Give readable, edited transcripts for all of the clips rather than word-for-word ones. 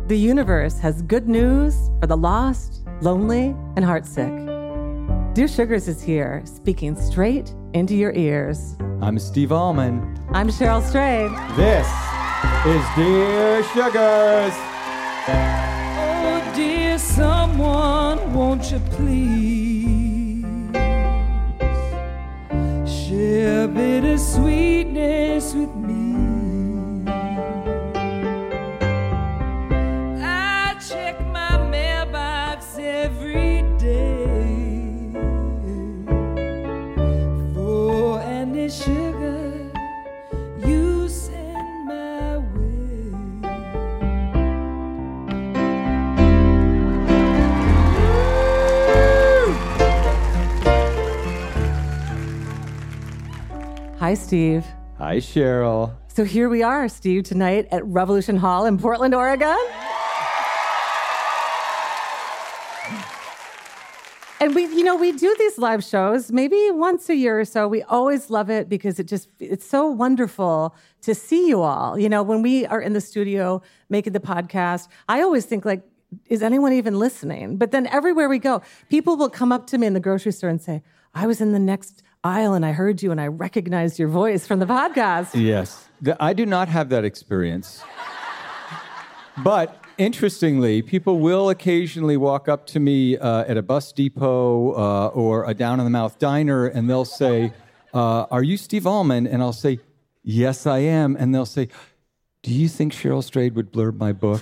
The universe has good news for the lost, lonely, and heartsick. Dear Sugars is here, speaking straight into your ears. I'm Steve Allman. I'm Cheryl Strayed. This is Dear Sugars. Oh, dear someone, won't you please share bitter sweetness with me? I check my mailbox every day for any sugar you send my way. Hi, Steve. Hi, Cheryl. So here we are, Steve, tonight at Revolution Hall in Portland, Oregon. And we do these live shows maybe once a year or so. We always love it because it's so wonderful to see you all. You know, when we are in the studio making the podcast, I always think like, is anyone even listening? But then everywhere we go, people will come up to me in the grocery store and say, I was in the next aisle and I heard you and I recognized your voice from the podcast. Yes. I do not have that experience. But interestingly, people will occasionally walk up to me at a bus depot or a down-in-the-mouth diner, and they'll say, are you Steve Allman? And I'll say, yes, I am. And they'll say, do you think Cheryl Strayed would blurb my book?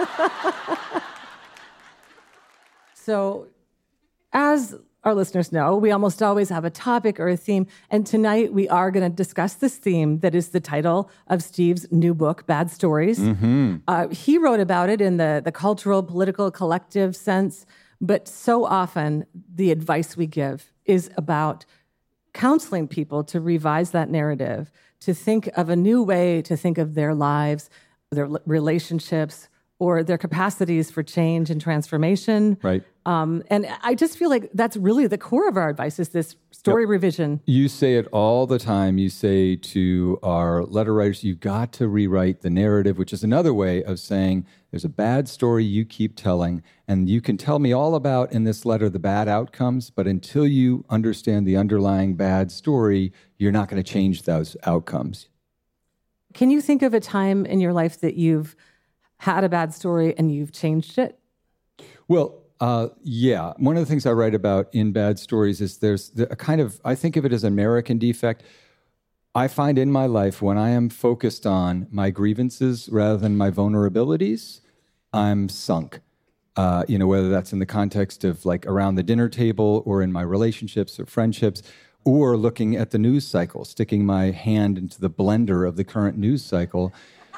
So, as our listeners know, we almost always have a topic or a theme, and tonight we are going to discuss this theme that is the title of Steve's new book, Bad Stories. Mm-hmm. He wrote about it in the cultural, political, collective sense, but so often the advice we give is about counseling people to revise that narrative, to think of a new way to think of their lives, their relationships, or their capacities for change and transformation. Right. And I just feel like that's really the core of our advice is this story revision. You say it all the time. You say to our letter writers, you've got to rewrite the narrative, which is another way of saying there's a bad story you keep telling, and you can tell me all about in this letter the bad outcomes, but until you understand the underlying bad story, you're not going to change those outcomes. Can you think of a time in your life that you've had a bad story and you've changed it? Well, yeah. One of the things I write about in Bad Stories is there's a kind of, I think of it as an American defect. I find in my life when I am focused on my grievances rather than my vulnerabilities, I'm sunk. Whether that's in the context of like around the dinner table or in my relationships or friendships, or looking at the news cycle, sticking my hand into the blender of the current news cycle.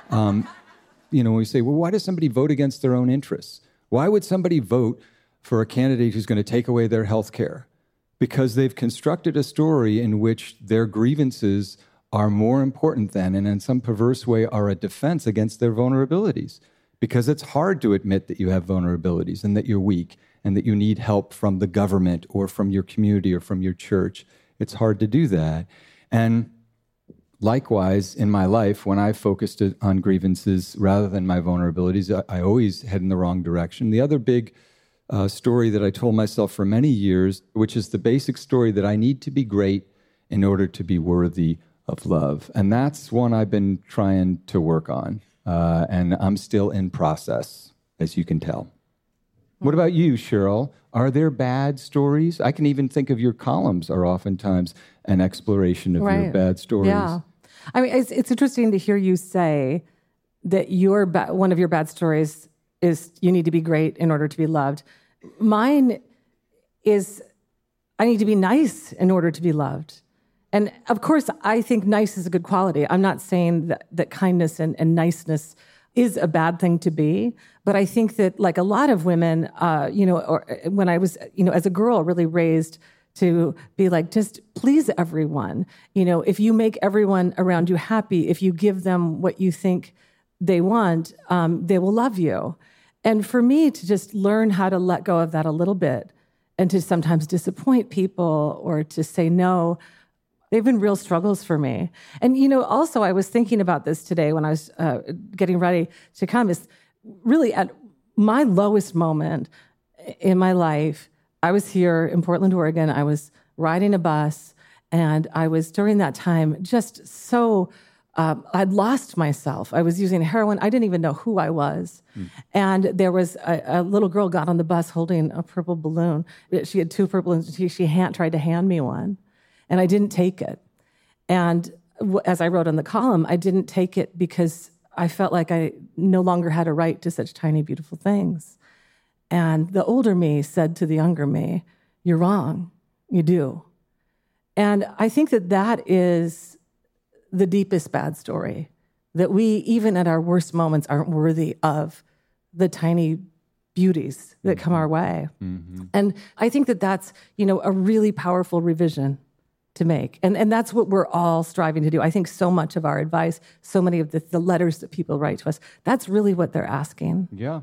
When we say, well, why does somebody vote against their own interests? Why would somebody vote for a candidate who's going to take away their health care? Because they've constructed a story in which their grievances are more important than, and in some perverse way, are a defense against their vulnerabilities. Because it's hard to admit that you have vulnerabilities and that you're weak and that you need help from the government or from your community or from your church. It's hard to do that. And likewise, in my life, when I focused on grievances rather than my vulnerabilities, I always head in the wrong direction. The other big story that I told myself for many years, which is the basic story that I need to be great in order to be worthy of love. And that's one I've been trying to work on. And I'm still in process, as you can tell. What about you, Cheryl? Are there bad stories? I can even think of your columns are oftentimes an exploration of your bad stories. Yeah. I mean, it's interesting to hear you say that one of your bad stories is you need to be great in order to be loved. Mine is I need to be nice in order to be loved. And of course, I think nice is a good quality. I'm not saying that kindness and niceness is a bad thing to be, but I think that like a lot of women, or when I was, as a girl, really raised to be like, just please everyone. If you make everyone around you happy, if you give them what you think they want, they will love you. And for me to just learn how to let go of that a little bit and to sometimes disappoint people or to say no, they've been real struggles for me. And, also I was thinking about this today when I was getting ready to come, is really at my lowest moment in my life, I was here in Portland, Oregon. I was riding a bus, and I was, during that time, just so, I'd lost myself. I was using heroin. I didn't even know who I was. And there was a little girl got on the bus holding a purple balloon. She had 2 purple balloons. She tried to hand me one, and I didn't take it. And as I wrote in the column, I didn't take it because I felt like I no longer had a right to such tiny, beautiful things. And the older me said to the younger me, "You're wrong. You do." And I think that is the deepest bad story, that we, even at our worst moments, aren't worthy of the tiny beauties that come our way. And I think that's, a really powerful revision to make. And that's what we're all striving to do. I think so much of our advice, so many of the letters that people write to us, that's really what they're asking. Yeah.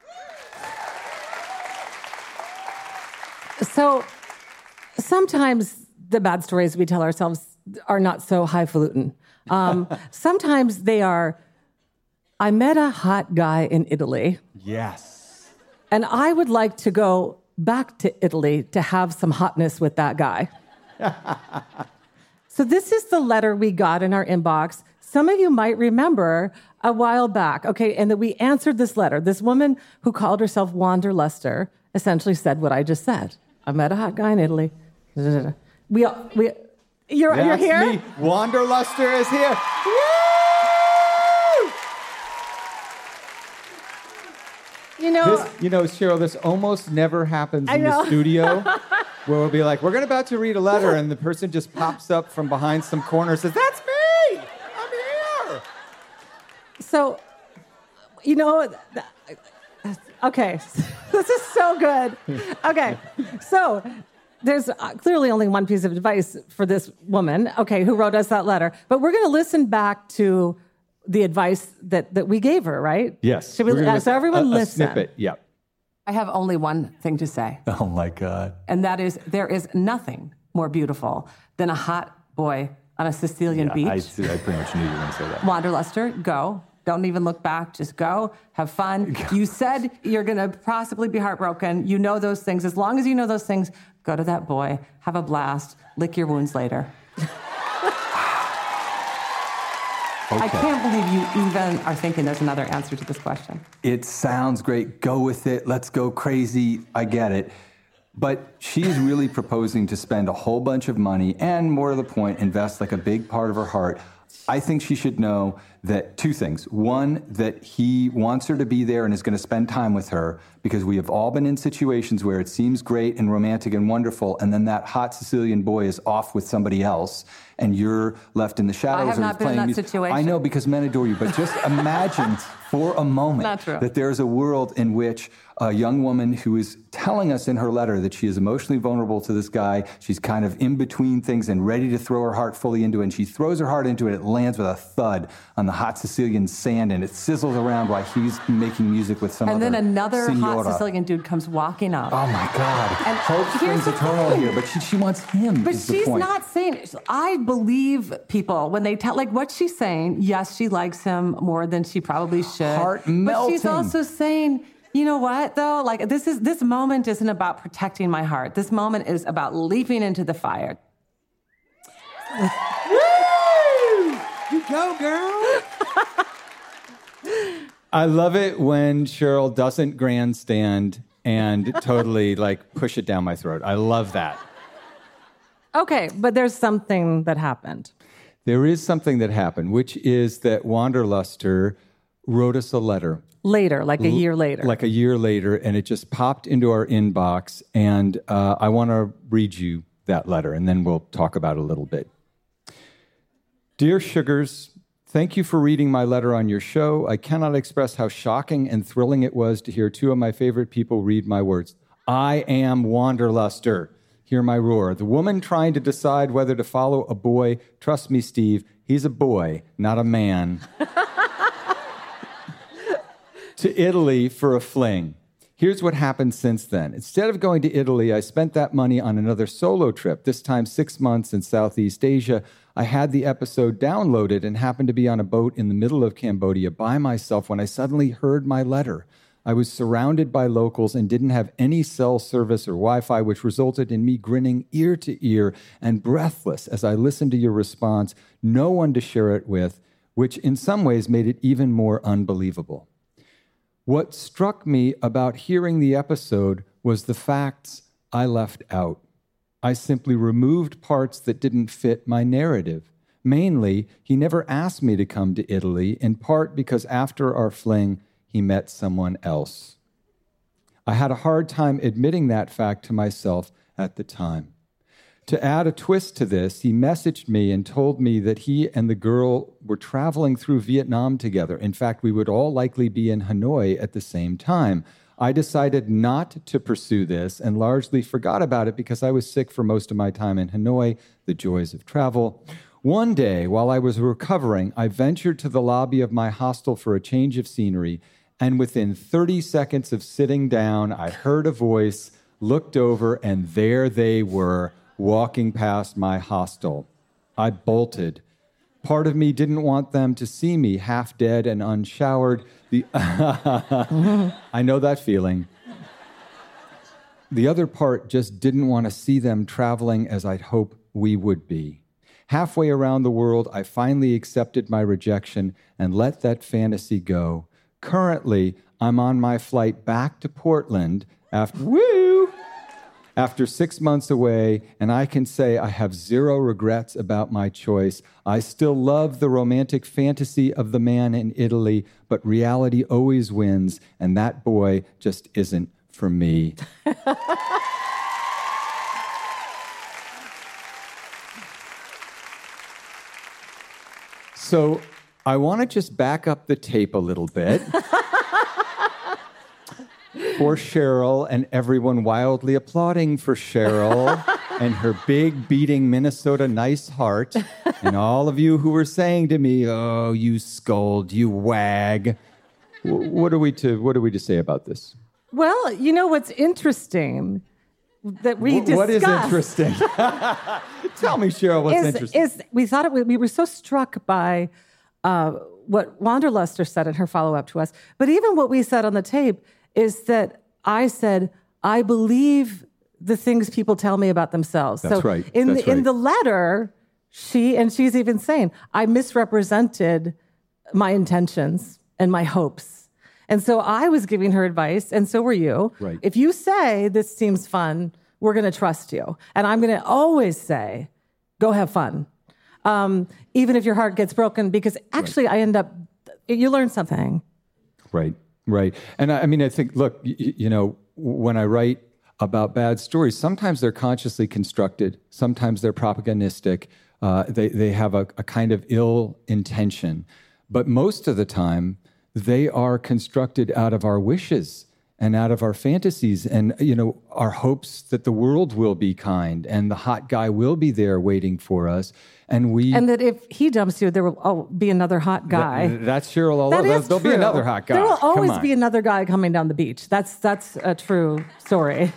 So sometimes the bad stories we tell ourselves are not so highfalutin. Sometimes they are, I met a hot guy in Italy. Yes. And I would like to go back to Italy to have some hotness with that guy. So this is the letter we got in our inbox. Some of you might remember a while back, okay, and that we answered this letter. This woman who called herself Wanderluster essentially said what I just said. I met a hot guy in Italy. You're here? Me. Wanderluster is here. Woo! Cheryl, this almost never happens in the studio, where we'll be like, we're about to read a letter, and the person just pops up from behind some corner and says, "That's me! I'm here!" So, okay, this is so good. Okay, so there's clearly only one piece of advice for this woman, okay, who wrote us that letter. But we're going to listen back to the advice that we gave her, right? Yes. Should we? So everyone listen. A snippet, yeah. I have only one thing to say. Oh, my God. And that is, there is nothing more beautiful than a hot boy on a Sicilian beach. I pretty much knew you were going to say that. Wanderluster, go. Don't even look back. Just go. Have fun. You said you're going to possibly be heartbroken. You know those things. As long as you know those things, go to that boy. Have a blast. Lick your wounds later. Okay. I can't believe you even are thinking there's another answer to this question. It sounds great. Go with it. Let's go crazy. I get it. But she's really proposing to spend a whole bunch of money and, more to the point, invest like a big part of her heart. I think she should know that 2 things. One, that he wants her to be there and is going to spend time with her, because we have all been in situations where it seems great and romantic and wonderful, and then that hot Sicilian boy is off with somebody else, and you're left in the shadows. I have not been in that situation. I know, because men adore you, but just imagine for a moment that there's a world in which a young woman who is telling us in her letter that she is emotionally vulnerable to this guy, she's kind of in between things and ready to throw her heart fully into it, and she throws her heart into it, it lands with a thud on the hot Sicilian sand, and it sizzles around while he's making music with some and other then another signora. hot Sicilian dude comes walking up. Oh my God. And hope springs eternal here, but she wants him. But is the she's point. not saying, I believe people when they tell, like what she's saying, yes, she likes him more than she probably should. Heart but melting. she's also saying, you know what though? Like this moment isn't about protecting my heart. This moment is about leaping into the fire. Woo! You go, girl. I love it when Cheryl doesn't grandstand and totally push it down my throat. I love that. Okay, but there's something that happened. There is something that happened, which is that Wanderluster wrote us a letter. Later, like a year later. Like a year later, and it just popped into our inbox, and I want to read you that letter, and then we'll talk about it a little bit. Dear Sugars, thank you for reading my letter on your show. I cannot express how shocking and thrilling it was to hear 2 of my favorite people read my words. I am Wanderluster. Hear my roar. The woman trying to decide whether to follow a boy. Trust me, Steve, he's a boy, not a man. To Italy for a fling. Here's what happened since then. Instead of going to Italy, I spent that money on another solo trip, this time 6 months in Southeast Asia. I had the episode downloaded and happened to be on a boat in the middle of Cambodia by myself when I suddenly heard my letter. I was surrounded by locals and didn't have any cell service or Wi-Fi, which resulted in me grinning ear to ear and breathless as I listened to your response, no one to share it with, which in some ways made it even more unbelievable. What struck me about hearing the episode was the facts I left out. I simply removed parts that didn't fit my narrative. Mainly, he never asked me to come to Italy, in part because after our fling, he met someone else. I had a hard time admitting that fact to myself at the time. To add a twist to this, he messaged me and told me that he and the girl were traveling through Vietnam together. In fact, we would all likely be in Hanoi at the same time. I decided not to pursue this and largely forgot about it because I was sick for most of my time in Hanoi, the joys of travel. One day, while I was recovering, I ventured to the lobby of my hostel for a change of scenery, and within 30 seconds of sitting down, I heard a voice, looked over, and there they were, walking past my hostel. I bolted. Part of me didn't want them to see me half dead and unshowered. I know that feeling. The other part just didn't want to see them traveling as I'd hope we would be. Halfway around the world, I finally accepted my rejection and let that fantasy go. Currently, I'm on my flight back to Portland after 6 months away, and I can say I have zero regrets about my choice. I still love the romantic fantasy of the man in Italy, but reality always wins, and that boy just isn't for me. So I want to just back up the tape a little bit. For Cheryl and everyone wildly applauding for Cheryl and her big beating Minnesota nice heart, and all of you who were saying to me, "Oh, you scold, you wag." What are we to say about this? Well, you know what's interesting that we discussed. What is interesting? Tell me, Cheryl, what's interesting? We were so struck by what Wanderluster said in her follow-up to us, but even what we said on the tape is that I said, I believe the things people tell me about themselves. That's so right. In the letter, she's even saying, I misrepresented my intentions and my hopes. And so I was giving her advice, and so were you. Right. If you say, this seems fun, we're going to trust you. And I'm going to always say, go have fun. Even if your heart gets broken, because actually you learn something. Right. Right. And I mean, I think, look, you know, when I write about bad stories, sometimes they're consciously constructed. Sometimes they're propagandistic. They have a kind of ill intention. But most of the time, they are constructed out of our wishes and out of our fantasies and, you know, our hopes that the world will be kind and the hot guy will be there waiting for us. And that if he dumps you, there will be another hot guy. That's Cheryl all over. There'll be another hot guy. There will always be another guy coming down the beach. That's a true story.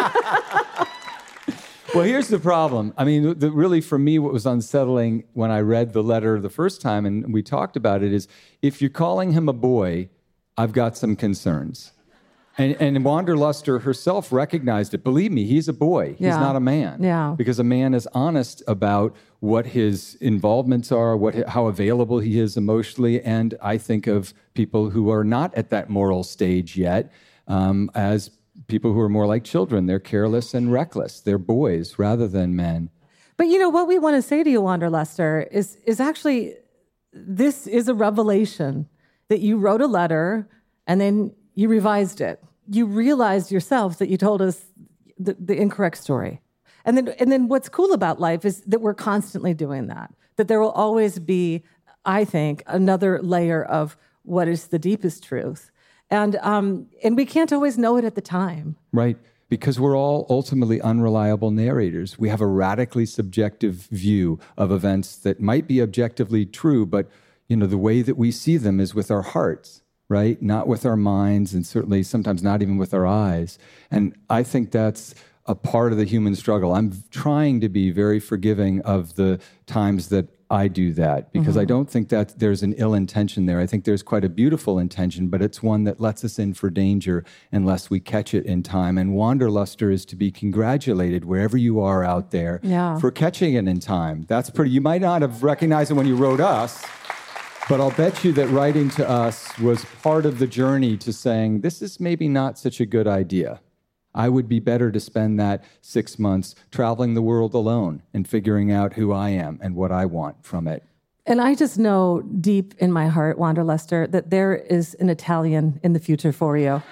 Well, here's the problem. I mean, really for me, what was unsettling when I read the letter the first time and we talked about it is, if you're calling him a boy, I've got some concerns. And Wanderluster herself recognized it. Believe me, he's a boy. He's not a man. Yeah. Because a man is honest about what his involvements are, how available he is emotionally. And I think of people who are not at that moral stage yet as people who are more like children. They're careless and reckless. They're boys rather than men. But you know, what we want to say to you, Wanderluster, is actually, this is a revelation that you wrote a letter and then you revised it. You realized yourself that you told us the incorrect story. And then what's cool about life is that we're constantly doing that. That there will always be, I think, another layer of what is the deepest truth. And we can't always know it at the time. Right. Because we're all ultimately unreliable narrators. We have a radically subjective view of events that might be objectively true, but you know, the way that we see them is with our hearts. right? Not with our minds, and certainly sometimes not even with our eyes. And I think that's a part of the human struggle. I'm trying to be very forgiving of the times that I do that, because I don't think that there's an ill intention there. I think there's quite a beautiful intention, but it's one that lets us in for danger unless we catch it in time. And Wanderluster is to be congratulated wherever you are out there for catching it in time. That's pretty, you might not have recognized it when you wrote us, but I'll bet you that writing to us was part of the journey to saying, this is maybe not such a good idea. I would be better to spend that 6 months traveling the world alone and figuring out who I am and what I want from it. And I just know deep in my heart, Wanderluster, that there is an Italian in the future for you.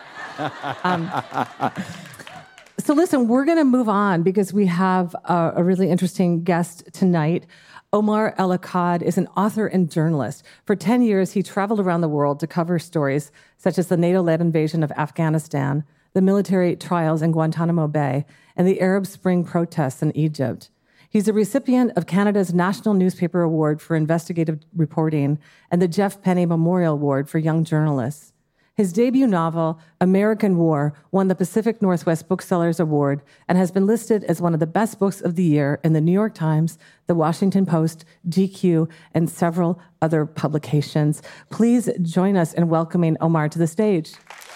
So listen, we're going to move on because we have a really interesting guest tonight. Omar El-Akkad is an author and journalist. For 10 years, he traveled around the world to cover stories such as the NATO-led invasion of Afghanistan, the military trials in Guantanamo Bay, and the Arab Spring protests in Egypt. He's a recipient of Canada's National Newspaper Award for Investigative Reporting and the Jeff Penny Memorial Award for Young Journalists. His debut novel, American War, won the Pacific Northwest Booksellers Award and has been listed as one of the best books of the year in the New York Times, the Washington Post, GQ, and several other publications. Please join us in welcoming Omar to the stage.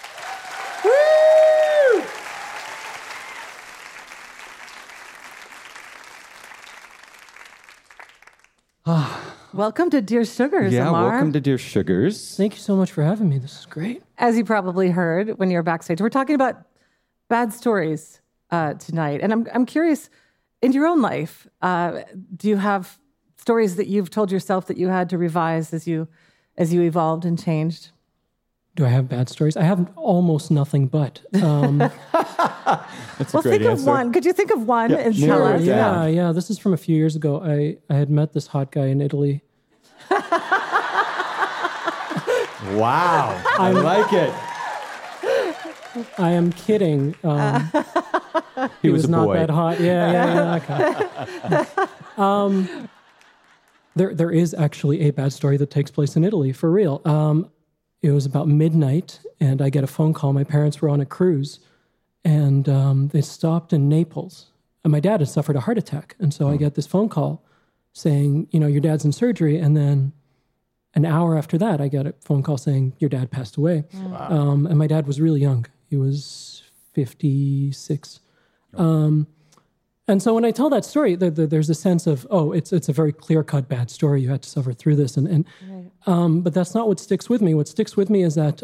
Welcome to Dear Sugars, Omar. Welcome to Dear Sugars. Thank you so much for having me. This is great. As you probably heard when you're backstage, we're talking about bad stories tonight. And I'm curious, in your own life, do you have stories that you've told yourself that you had to revise as you evolved and changed? Do I have bad stories? I have almost nothing but. That's a great think answer. of one. Could you think of one and tell sure, us? Yeah. This is from a few years ago. I had met this hot guy in Italy. Wow. I like it. I am kidding. He was a not boy. that hot. Yeah. Okay. There is actually a bad story that takes place in Italy, for real. It was about midnight, and I get a phone call. My parents were on a cruise, and they stopped in Naples. And my dad had suffered a heart attack. And so I get this phone call saying, your dad's in surgery. And then an hour after that, I get a phone call saying, your dad passed away. Wow. And my dad was really young. He was 56. And so when I tell that story, there's a sense of, it's a very clear-cut bad story. You had to suffer through this. But that's not what sticks with me. What sticks with me is that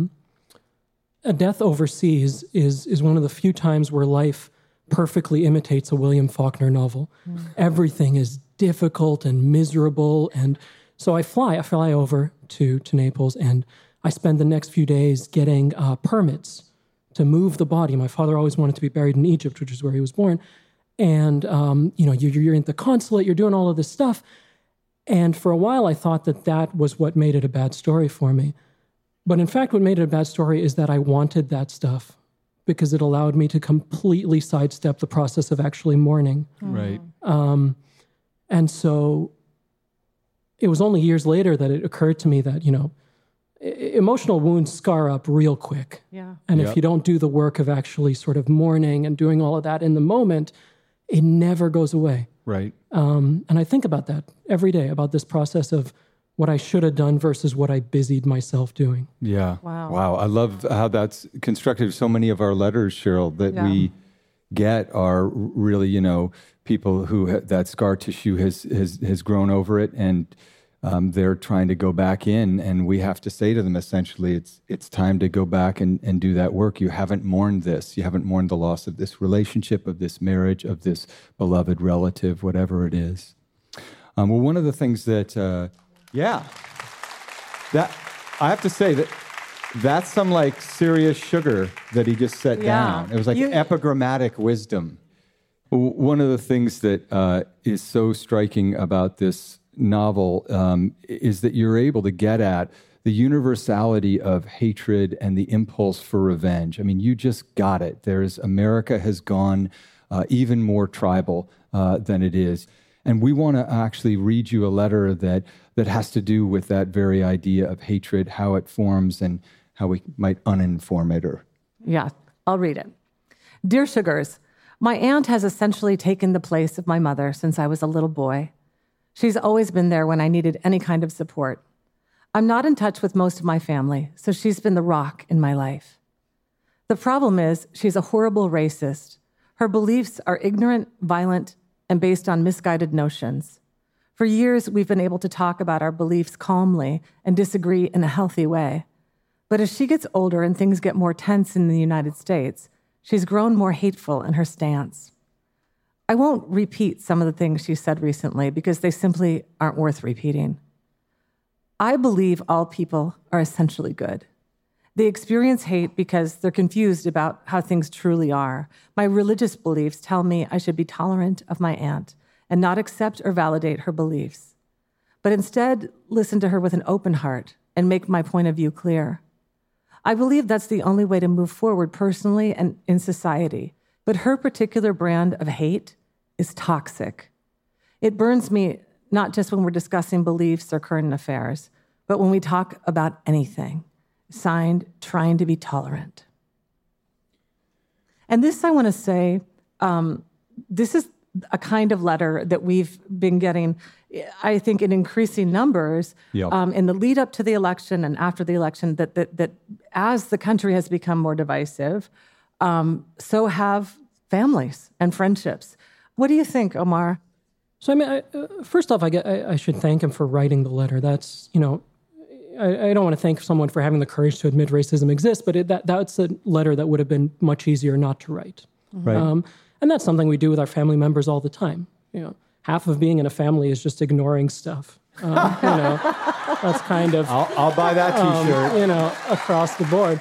a death overseas is one of the few times where life perfectly imitates a William Faulkner novel. Everything is difficult and miserable. And so I fly over to Naples, and I spend the next few days getting permits to move the body. My father always wanted to be buried in Egypt, which is where he was born. And, you're in the consulate, you're doing all of this stuff. And for a while, I thought that was what made it a bad story for me. But in fact, what made it a bad story is that I wanted that stuff because it allowed me to completely sidestep the process of actually mourning. Right. And so it was only years later that it occurred to me that, emotional wounds scar up real quick. Yeah. And if you don't do the work of actually sort of mourning and doing all of that in the moment, it never goes away. Right. And I think about that every day, about this process of what I should have done versus what I busied myself doing. Yeah. Wow. I love how that's constructed. So many of our letters, Cheryl, that we get are really, people who that scar tissue has grown over it, and they're trying to go back in, and we have to say to them, essentially, it's time to go back and do that work. You haven't mourned this. You haven't mourned the loss of this relationship, of this marriage, of this beloved relative, whatever it is. Well, one of the things that, that I have to say that's some like serious sugar that he just set down. It was like epigrammatic wisdom. One of the things that is so striking about this novel is that you're able to get at the universality of hatred and the impulse for revenge. I mean, you just got it. America has gone even more tribal than it is. And we want to actually read you a letter that has to do with that very idea of hatred, how it forms, and how we might uninform it. Yeah, I'll read it. Dear Sugars, my aunt has essentially taken the place of my mother since I was a little boy. She's always been there when I needed any kind of support. I'm not in touch with most of my family, so she's been the rock in my life. The problem is she's a horrible racist. Her beliefs are ignorant, violent, and based on misguided notions. For years, we've been able to talk about our beliefs calmly and disagree in a healthy way. But as she gets older and things get more tense in the United States, she's grown more hateful in her stance. I won't repeat some of the things she said recently because they simply aren't worth repeating. I believe all people are essentially good. They experience hate because they're confused about how things truly are. My religious beliefs tell me I should be tolerant of my aunt and not accept or validate her beliefs, but instead listen to her with an open heart and make my point of view clear. I believe that's the only way to move forward personally and in society, but her particular brand of hate is toxic. It burns me not just when we're discussing beliefs or current affairs, but when we talk about anything. Signed, Trying to be Tolerant. And this, I want to say, this is a kind of letter that we've been getting, I think, in increasing numbers in the lead up to the election and after the election, that as the country has become more divisive, so have families and friendships. What do you think, Omar? So, I mean, first off, I should thank him for writing the letter. That's, I don't want to thank someone for having the courage to admit racism exists, but that's a letter that would have been much easier not to write. Right. And that's something we do with our family members all the time. Half of being in a family is just ignoring stuff. That's kind of... I'll buy that T-shirt. Across the board.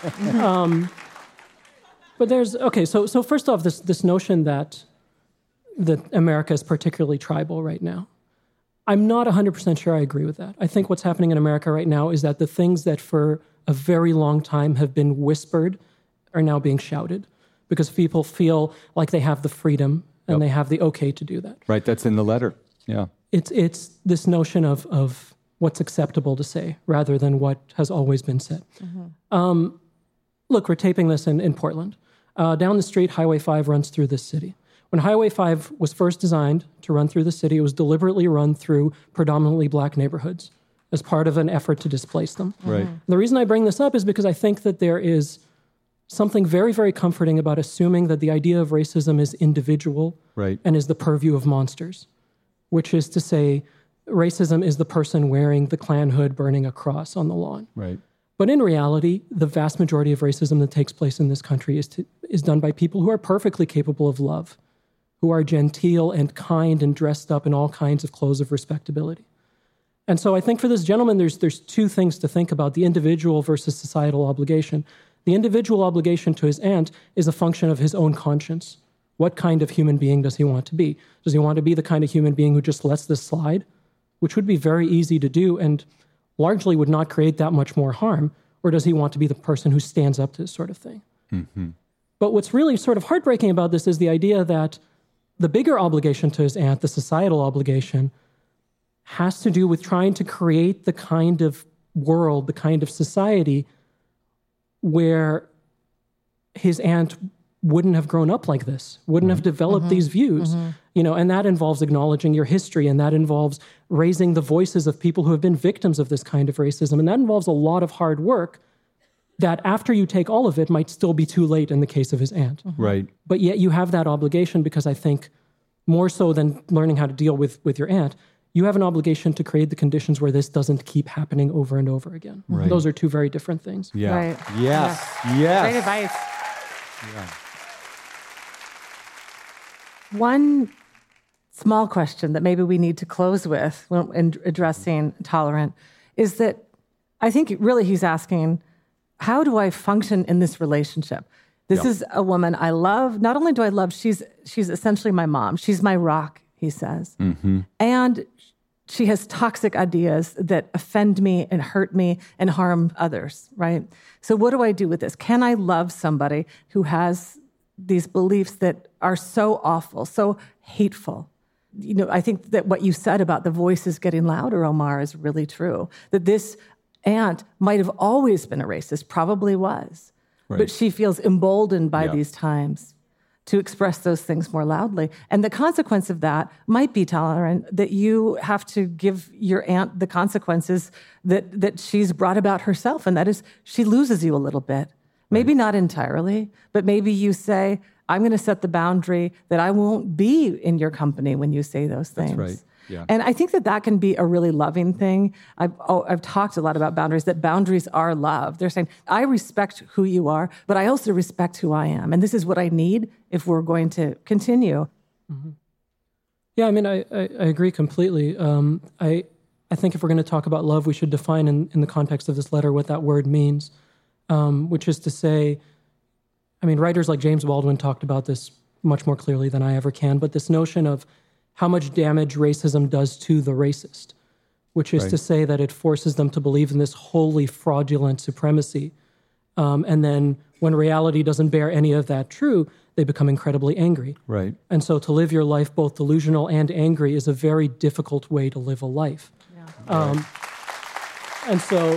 But there's... Okay, so first off, this notion that America is particularly tribal right now. I'm not 100% sure I agree with that. I think what's happening in America right now is that the things that for a very long time have been whispered are now being shouted because people feel like they have the freedom and they have the okay to do that. Right, that's in the letter. Yeah. It's this notion of what's acceptable to say rather than what has always been said. Mm-hmm. Look, we're taping this in Portland. Down the street, Highway 5 runs through this city. When Highway 5 was first designed to run through the city, it was deliberately run through predominantly black neighborhoods as part of an effort to displace them. Right. The reason I bring this up is because I think that there is something very, very comforting about assuming that the idea of racism is individual and is the purview of monsters, which is to say racism is the person wearing the Klan hood burning a cross on the lawn. Right. But in reality, the vast majority of racism that takes place in this country is done by people who are perfectly capable of love, who are genteel and kind and dressed up in all kinds of clothes of respectability. And so I think for this gentleman, there's two things to think about, the individual versus societal obligation. The individual obligation to his aunt is a function of his own conscience. What kind of human being does he want to be? Does he want to be the kind of human being who just lets this slide, which would be very easy to do and largely would not create that much more harm, or does he want to be the person who stands up to this sort of thing? Mm-hmm. But what's really sort of heartbreaking about this is the idea that the bigger obligation to his aunt, the societal obligation, has to do with trying to create the kind of world, the kind of society where his aunt wouldn't have grown up like this, wouldn't have developed these views, and that involves acknowledging your history, and that involves raising the voices of people who have been victims of this kind of racism, and that involves a lot of hard work that after you take all of it might still be too late in the case of his aunt. Right. But yet you have that obligation because I think more so than learning how to deal with your aunt, you have an obligation to create the conditions where this doesn't keep happening over and over again. Right. Those are two very different things. Yeah. Right. Yes. Yeah. Yes. Great advice. Yeah. One small question that maybe we need to close with when addressing Tolerant is that I think really he's asking, how do I function in this relationship? This is a woman I love. Not only do I love, she's essentially my mom. She's my rock, he says. Mm-hmm. And she has toxic ideas that offend me and hurt me and harm others, right? So what do I do with this? Can I love somebody who has these beliefs that are so awful, so hateful? I think that what you said about the voices getting louder, Omar, is really true. That this aunt might have always been a racist, probably was. Right. But she feels emboldened by Yeah. these times to express those things more loudly. And the consequence of that might be, Tolerant, that you have to give your aunt the consequences that she's brought about herself. And that is, she loses you a little bit. Maybe not entirely, but maybe you say, I'm going to set the boundary that I won't be in your company when you say those things. That's right. Yeah. And I think that can be a really loving thing. I've talked a lot about boundaries, that boundaries are love. They're saying, I respect who you are, but I also respect who I am. And this is what I need if we're going to continue. Mm-hmm. Yeah, I mean, I agree completely. I think if we're going to talk about love, we should define in the context of this letter what that word means, which is to say, I mean, writers like James Baldwin talked about this much more clearly than I ever can, but this notion of how much damage racism does to the racist, which is to say that it forces them to believe in this wholly fraudulent supremacy. And then when reality doesn't bear any of that true, they become incredibly angry. Right. And so to live your life both delusional and angry is a very difficult way to live a life. Yeah. And so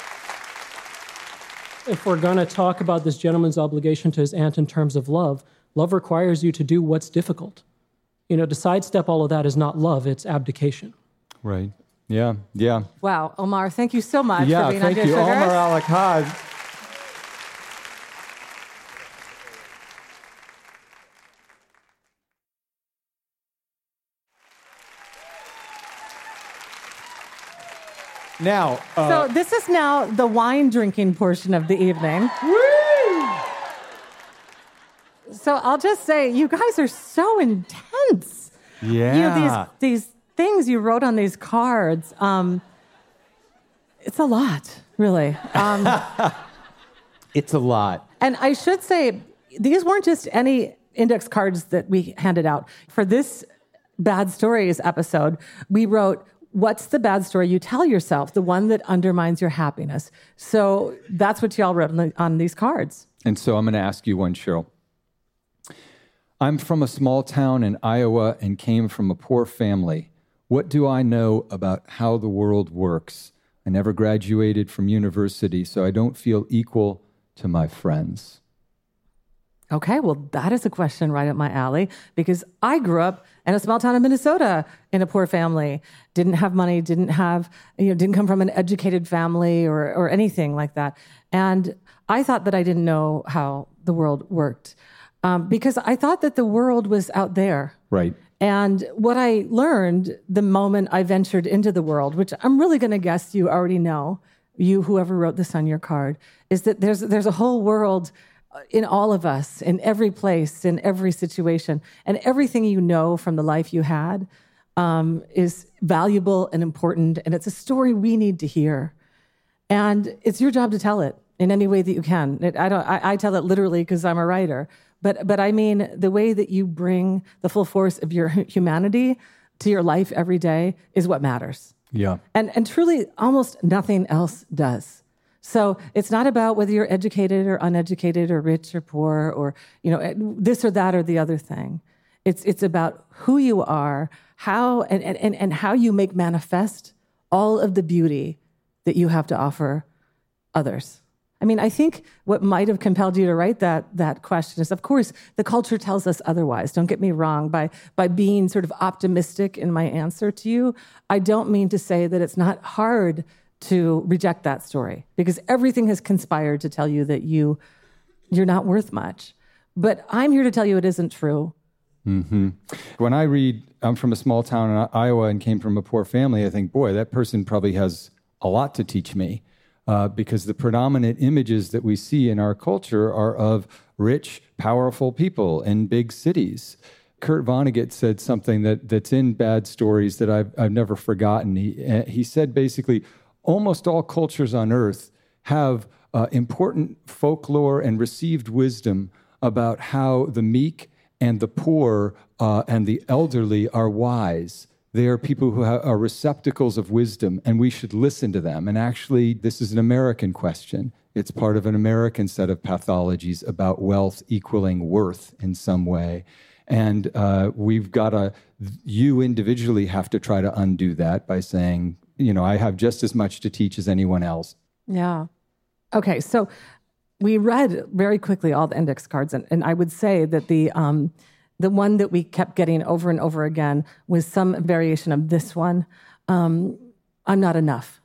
if we're going to talk about this gentleman's obligation to his aunt in terms of love, love requires you to do what's difficult. To sidestep all of that is not love, it's abdication. Right. Yeah. Yeah. Wow, Omar, thank you so much Yeah. for being Thank on you, Dear Omar Sugars. Al-Akkad. Now, So this is now the wine drinking portion of the evening. So I'll just say, you guys are so intense. yeah. These things you wrote on these cards. It's a lot, really. It's a lot. And I should say, these weren't just any index cards that we handed out. For this Bad Stories episode, we wrote, what's the bad story you tell yourself, the one that undermines your happiness? So that's what y'all wrote on these cards. And so I'm going to ask you one, Cheryl. I'm from a small town in Iowa and came from a poor family. What do I know about how the world works? I never graduated from university, so I don't feel equal to my friends. Okay, well, that is a question right up my alley, because I grew up in a small town in Minnesota in a poor family, didn't have money, didn't come from an educated family or anything like that. And I thought that I didn't know how the world worked because I thought that the world was out there. Right. And what I learned the moment I ventured into the world, which I'm really going to guess you already know, you, whoever wrote this on your card, is that there's a whole world in all of us, in every place, in every situation. And everything you know from the life you had is valuable and important. And it's a story we need to hear. And it's your job to tell it in any way that you can. I tell it literally because I'm a writer. But I mean, the way that you bring the full force of your humanity to your life every day is what matters. Yeah. And truly, almost nothing else does. So it's not about whether you're educated or uneducated or rich or poor or, this or that or the other thing. It's about who you are, how and how you make manifest all of the beauty that you have to offer others. I mean, I think what might have compelled you to write that question is, of course, the culture tells us otherwise. Don't get me wrong. By being sort of optimistic in my answer to you, I don't mean to say that it's not hard to reject that story, because everything has conspired to tell you that you're not worth much. But I'm here to tell you it isn't true. Mm-hmm. When I read, I'm from a small town in Iowa and came from a poor family, I think, boy, that person probably has a lot to teach me. Because the predominant images that we see in our culture are of rich, powerful people in big cities. Kurt Vonnegut said something that's in Bad Stories that I've never forgotten. He said basically, almost all cultures on earth have important folklore and received wisdom about how the meek and the poor and the elderly are wise. They are people who are receptacles of wisdom, and we should listen to them. And actually, this is an American question. It's part of an American set of pathologies about wealth equaling worth in some way. And you individually have to try to undo that by saying, I have just as much to teach as anyone else. Yeah. Okay, so we read very quickly all the index cards, and I would say that the one that we kept getting over and over again was some variation of this one, I'm not enough.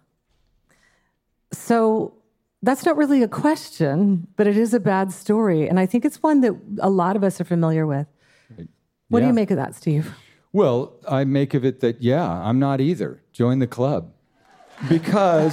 So that's not really a question, but it is a bad story, and I think it's one that a lot of us are familiar with. What do you make of that, Steve? Well, I make of it that, I'm not either. Join the club. Because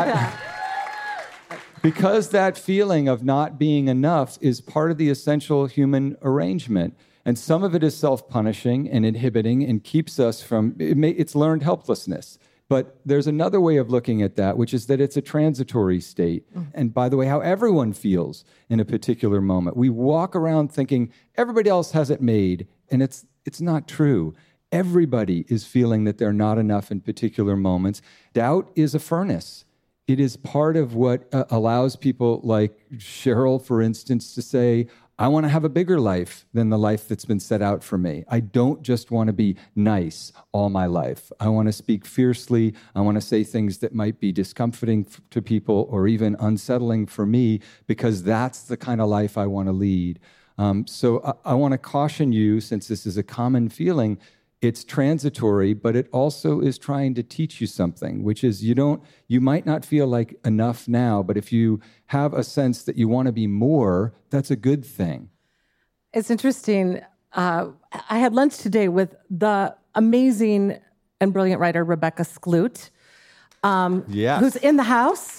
that feeling of not being enough is part of the essential human arrangement. And some of it is self-punishing and inhibiting and keeps us from, it's learned helplessness. But there's another way of looking at that, which is that it's a transitory state. And by the way, how everyone feels in a particular moment. We walk around thinking everybody else has it made, and it's not true. Everybody is feeling that they're not enough in particular moments. Doubt is a furnace. It is part of what allows people like Cheryl, for instance, to say, I want to have a bigger life than the life that's been set out for me. I don't just want to be nice all my life. I want to speak fiercely. I want to say things that might be discomforting to people or even unsettling for me, because that's the kind of life I want to lead. So I want to caution you, since this is a common feeling, it's transitory, but it also is trying to teach you something, which is you might not feel like enough now, but if you have a sense that you want to be more, that's a good thing. It's interesting. I had lunch today with the amazing and brilliant writer, Rebecca Skloot, who's in the house.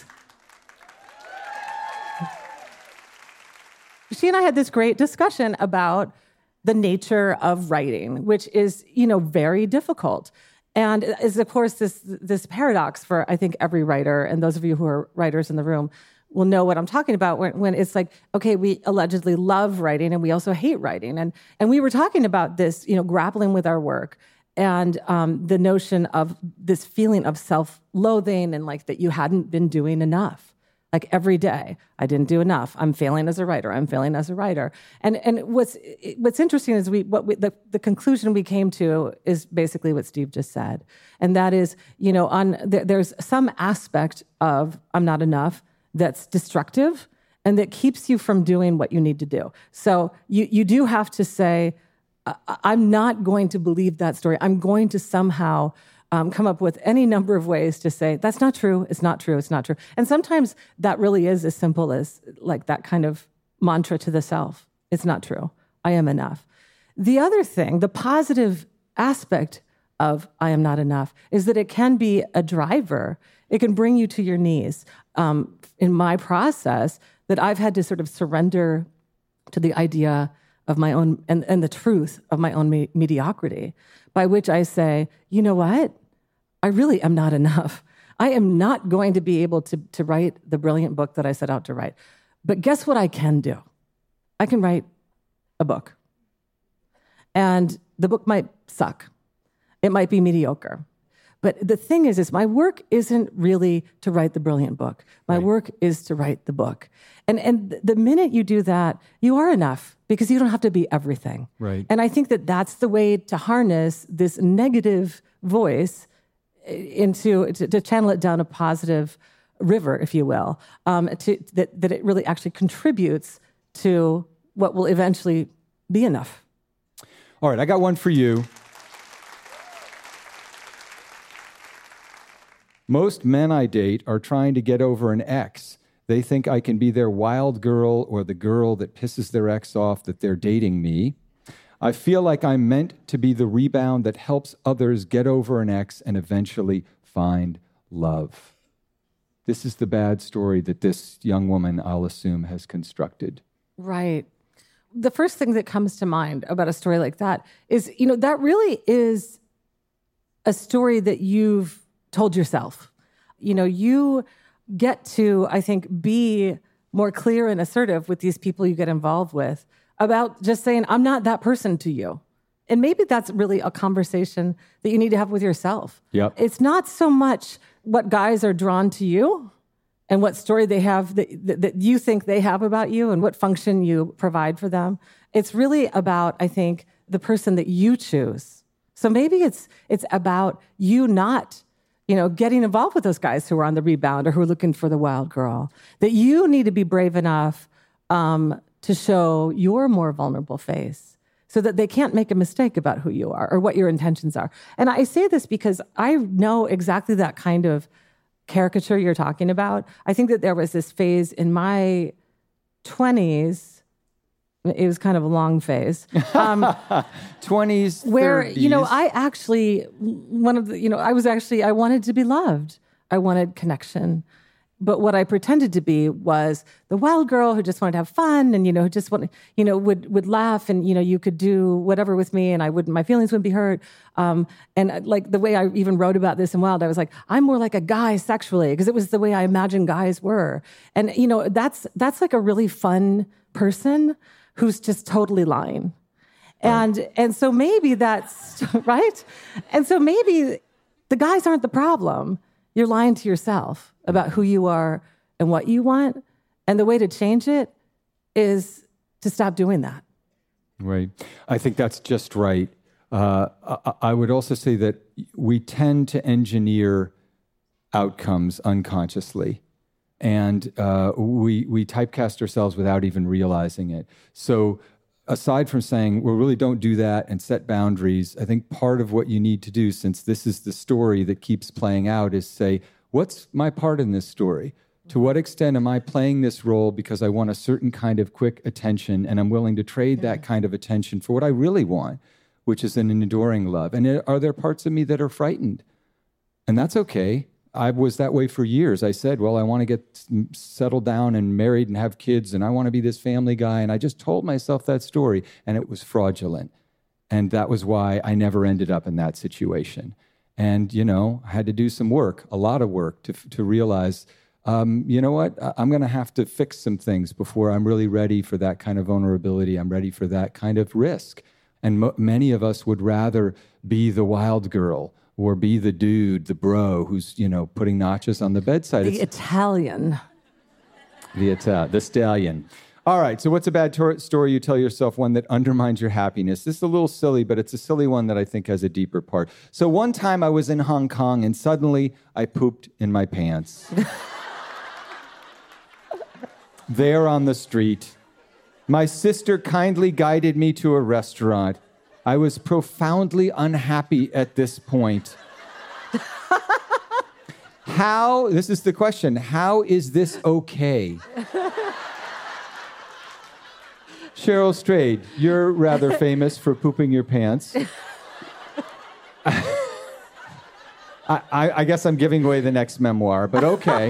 She and I had this great discussion about the nature of writing, which is, very difficult. And is, of course, this paradox for, I think, every writer, and those of you who are writers in the room will know what I'm talking about, when it's like, okay, we allegedly love writing and we also hate writing. And we were talking about this, grappling with our work and the notion of this feeling of self-loathing and like that you hadn't been doing enough. Like every day, I didn't do enough. I'm failing as a writer. I'm failing as a writer. And what's interesting is the conclusion we came to is basically what Steve just said, and that is, there's some aspect of I'm not enough that's destructive and that keeps you from doing what you need to do. So you do have to say, I'm not going to believe that story. I'm going to somehow come up with any number of ways to say, that's not true, it's not true, it's not true. And sometimes that really is as simple as like that kind of mantra to the self. It's not true. I am enough. The other thing, the positive aspect of I am not enough, is that it can be a driver. It can bring you to your knees. In my process, that I've had to sort of surrender to the idea of my own and the truth of my own mediocrity, by which I say, you know what? I really am not enough. I am not going to be able to write the brilliant book that I set out to write. But guess what I can do? I can write a book. And the book might suck. It might be mediocre. But the thing is my work isn't really to write the brilliant book. My work is to write the book. And the minute you do that, you are enough, because you don't have to be everything. Right. And I think that that's the way to harness this negative voice to channel it down a positive river, if you will, that it really actually contributes to what will eventually be enough. All right, I got one for you. Most men I date are trying to get over an ex. They think I can be their wild girl or the girl that pisses their ex off that they're dating me. I feel like I'm meant to be the rebound that helps others get over an ex and eventually find love. This is the bad story that this young woman, I'll assume, has constructed. Right. The first thing that comes to mind about a story like that is, that really is a story that you've told yourself. You get to, I think, be more clear and assertive with these people you get involved with about just saying, I'm not that person to you. And maybe that's really a conversation that you need to have with yourself. Yep. It's not so much what guys are drawn to you and what story they have that you think they have about you and what function you provide for them. It's really about, I think, the person that you choose. So maybe it's about you not, getting involved with those guys who are on the rebound or who are looking for the wild girl. That you need to be brave enough to show your more vulnerable face so that they can't make a mistake about who you are or what your intentions are. And I say this because I know exactly that kind of caricature you're talking about. I think that there was this phase in my 20s. It was kind of a long phase. 20s, where, 30s. I actually, I wanted to be loved. I wanted connection. But what I pretended to be was the wild girl who just wanted to have fun and, who just wanted, would laugh and, you could do whatever with me and my feelings wouldn't be hurt. And like the way I even wrote about this in Wild, I was like, I'm more like a guy sexually because it was the way I imagined guys were. And, that's like a really fun person who's just totally lying. Right. And so maybe that's, right? And so maybe the guys aren't the problem. You're lying to yourself about who you are and what you want. And the way to change it is to stop doing that. Right. I think that's just right. I would also say that we tend to engineer outcomes unconsciously. And we typecast ourselves without even realizing it. So aside from saying, well, really don't do that and set boundaries, I think part of what you need to do, since this is the story that keeps playing out, is say, what's my part in this story? To what extent am I playing this role because I want a certain kind of quick attention and I'm willing to trade that kind of attention for what I really want, which is an enduring love? And are there parts of me that are frightened? And that's okay. I was that way for years. I said, well, I want to get settled down and married and have kids, and I want to be this family guy. And I just told myself that story, and it was fraudulent. And that was why I never ended up in that situation. And, I had to do some work, a lot of work, to realize, you know what? I'm going to have to fix some things before I'm really ready for that kind of vulnerability. I'm ready for that kind of risk. And many of us would rather be the wild girl or be the dude, the bro, who's, putting notches on the bedside. The Italian. The stallion. All right, so what's a bad story you tell yourself, one that undermines your happiness? This is a little silly, but it's a silly one that I think has a deeper part. So one time I was in Hong Kong, and suddenly I pooped in my pants. There on the street. My sister kindly guided me to a restaurant. I was profoundly unhappy at this point. This is the question, how is this okay? Cheryl Strayed, you're rather famous for pooping your pants. I guess I'm giving away the next memoir, but okay.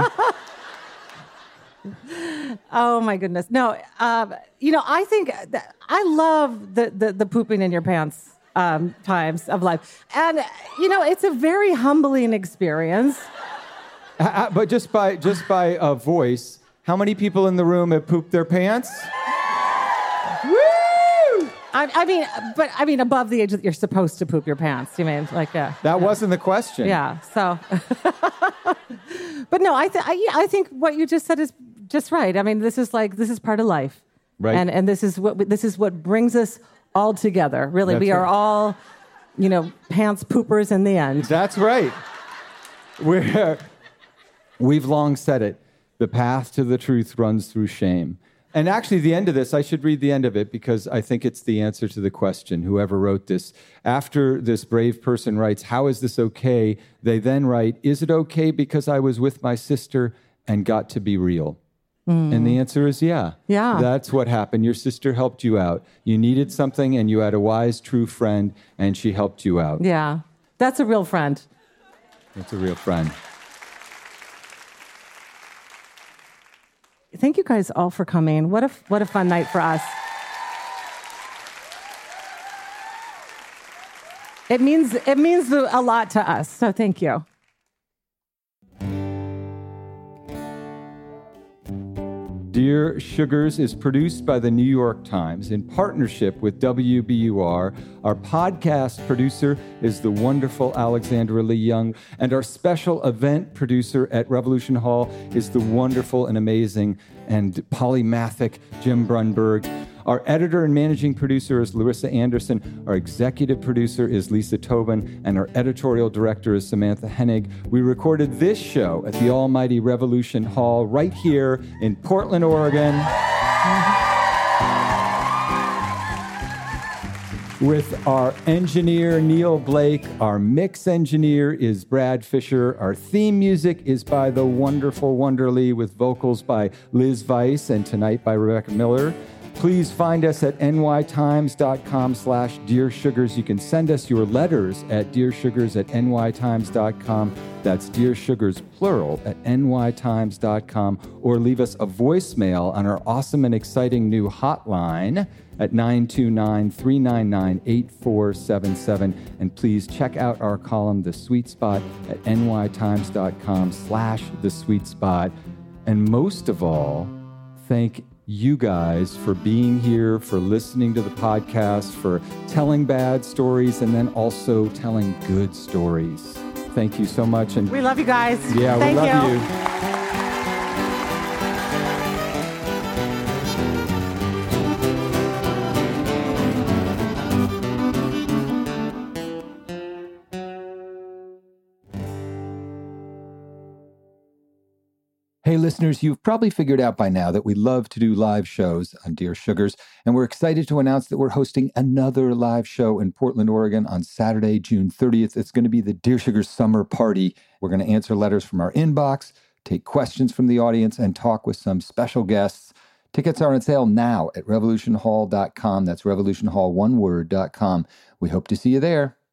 Oh my goodness. No, I think I love the pooping in your pants times of life. And, it's a very humbling experience. But just by a voice, how many people in the room have pooped their pants? Woo! I mean, above the age that you're supposed to poop your pants. You mean, like, yeah. That wasn't the question. Yeah, so. But no, I think what you just said is just right. I mean, this is part of life, right? And this is what brings us all together. Really, That's we are right. all, pants poopers in the end. That's right. We've long said it. The path to the truth runs through shame. And actually, the end of this, I should read the end of it because I think it's the answer to the question, whoever wrote this. After this brave person writes, how is this okay? They then write, is it okay because I was with my sister and got to be real? And the answer is yeah. Yeah. That's what happened. Your sister helped you out. You needed something and you had a wise, true friend and she helped you out. Yeah. That's a real friend. That's a real friend. Thank you guys all for coming. What a fun night for us. It means a lot to us. So thank you. Dear Sugars is produced by the New York Times in partnership with WBUR, Our podcast producer is the wonderful Alexandra Lee Young. And our special event producer at Revolution Hall is the wonderful and amazing and polymathic Jim Brunberg. Our editor and managing producer is Larissa Anderson. Our executive producer is Lisa Tobin. And our editorial director is Samantha Hennig. We recorded this show at the almighty Revolution Hall right here in Portland, Oregon. With our engineer, Neil Blake. Our mix engineer is Brad Fisher. Our theme music is by the wonderful Wonderly with vocals by Liz Weiss and tonight by Rebecca Miller. Please find us at nytimes.com/Dear Sugars. You can send us your letters at dearsugars@nytimes.com. That's Dear Sugars, plural, at nytimes.com. Or leave us a voicemail on our awesome and exciting new hotline at 929-399-8477. And please check out our column, The Sweet Spot, at nytimes.com/The Sweet Spot. And most of all, thank you guys for being here, for listening to the podcast, for telling bad stories, and then also telling good stories. Thank you so much. And We love you guys. yeah, Thank we love you. Hey, listeners, you've probably figured out by now that we love to do live shows on Dear Sugars, and we're excited to announce that we're hosting another live show in Portland, Oregon on Saturday, June 30th. It's going to be the Dear Sugars Summer Party. We're going to answer letters from our inbox, take questions from the audience, and talk with some special guests. Tickets are on sale now at revolutionhall.com. That's revolutionhall, one word.com. We hope to see you there.